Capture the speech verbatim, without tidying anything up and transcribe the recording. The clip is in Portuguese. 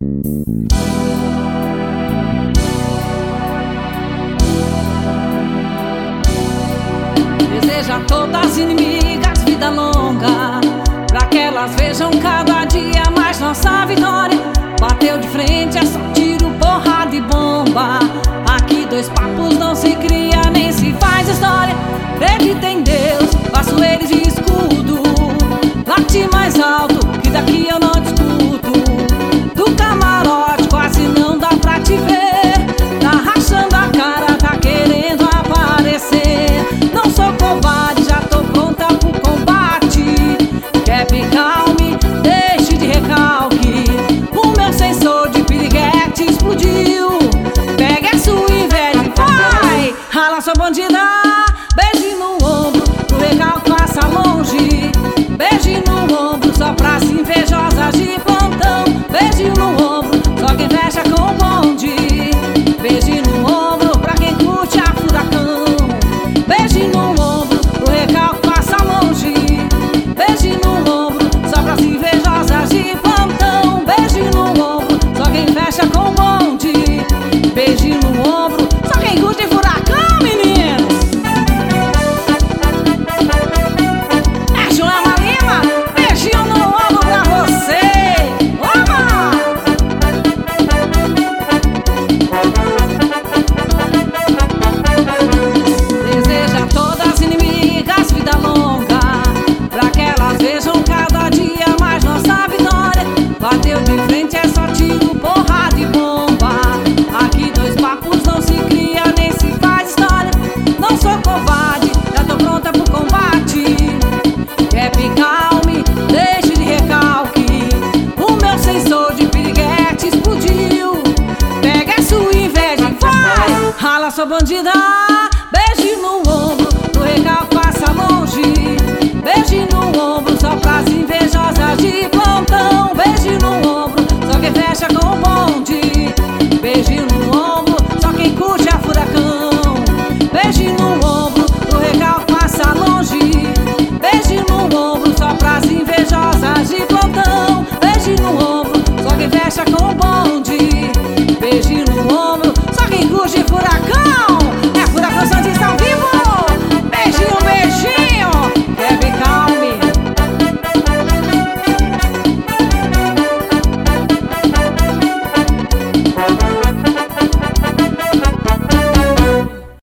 Deseja a todas as inimigas vida longa, pra que elas vejam cada dia mais nossa vitória. Bateu de frente, é só tiro, porrada e bomba. Aqui dois papos não se cria nem se faz história. Acredita em Deus, faço eles de escudo. Late mais alto, que daqui eu não discuto. Do camarote quase não dá pra te ver. Tá rachando a cara, tá querendo aparecer. Não sou covarde, já tô pronta pro combate. Quer picar-me? Deixe de recalque. O meu sensor de piriguete explodiu. Pega a sua inveja e vai! Rala sua bandida. Beijo no ombro, o recalque passa longe. Beijo no ombro, só pras invejosas de plantão. Beijo no ombro, só quem fecha com o bonde. Beijo no ombro, pra quem curte a furacão. Beijo no ombro, o recalque passa longe. Beijo no ombro, só pras invejosas de plantão. Beijo no ombro, só quem fecha com o bonde. Beijo no ombro, só quem curte furacão, meninos. É Joelma Lima, beijinho no ombro pra você. Oba! Deseja a todas as inimigas vida longa, pra que elas vejam cada dia mais nossa vitória. Bateu de frente, é só tiro, porrada e bomba. Aqui dois papos não se cria nem se faz história. Não sou covarde, já tô pronta pro combate. Quer picar-me? Deixe de recalque. O meu sensor de piriguete explodiu. Pega a sua inveja e vai! Rala sua bandida.